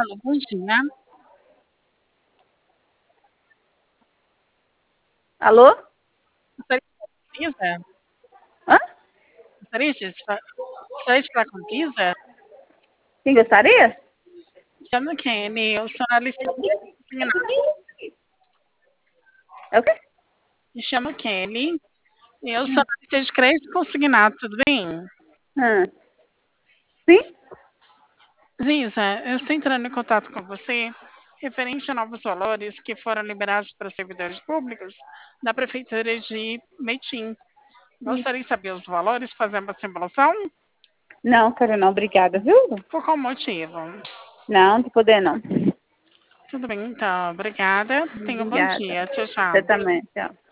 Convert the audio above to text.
Alô, bom dia. Alô? Gostaria de falar com Lisa? Hã? Gostaria de falar com Lisa? Quem gostaria? Chama Kenny, eu sou analista consignado. É o quê? Me chamo Kenny, e eu sou analista de crédito consignado, tudo bem? Hã? Sim? Lisa, eu estou entrando em contato com você referente a novos valores que foram liberados para servidores públicos da Prefeitura de Betim. Gostaria de saber os valores, fazer uma simulação? Não, quero não, obrigada, viu? Por qual motivo? Não, não tô podendo não. Tudo bem, então. Obrigada. Tenha um bom Obrigada. dia. Tchau, Você tchau. também, tchau.